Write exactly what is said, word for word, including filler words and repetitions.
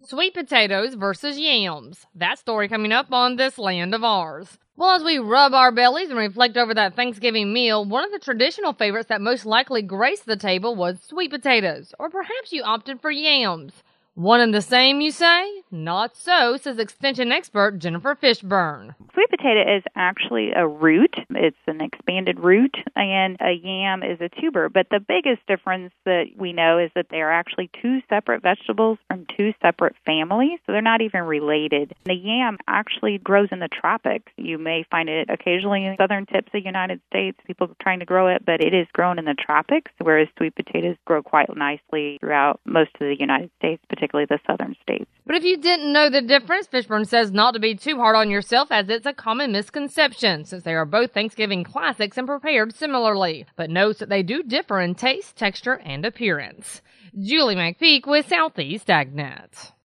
Sweet potatoes versus yams. That story coming up on This Land of Ours. Well, as we rub our bellies and reflect over that Thanksgiving meal, one of the traditional favorites that most likely graced the table was sweet potatoes, or perhaps you opted for yams. One and the same, you say? Not so, says Extension expert Jennifer Fishburne. Sweet potato is actually a root. It's an expanded root, and a yam is a tuber. But the biggest difference that we know is that they are actually two separate vegetables from two separate families, so they're not even related. The yam actually grows in the tropics. You may find it occasionally in southern tips of the United States, people trying to grow it, but it is grown in the tropics, whereas sweet potatoes grow quite nicely throughout most of the United States, particularly the southern states. But if you didn't know the difference, Fishburne says not to be too hard on yourself, as it's a common misconception, since they are both Thanksgiving classics and prepared similarly, but notes that they do differ in taste, texture, and appearance. Julie McPeak with Southeast AgNet.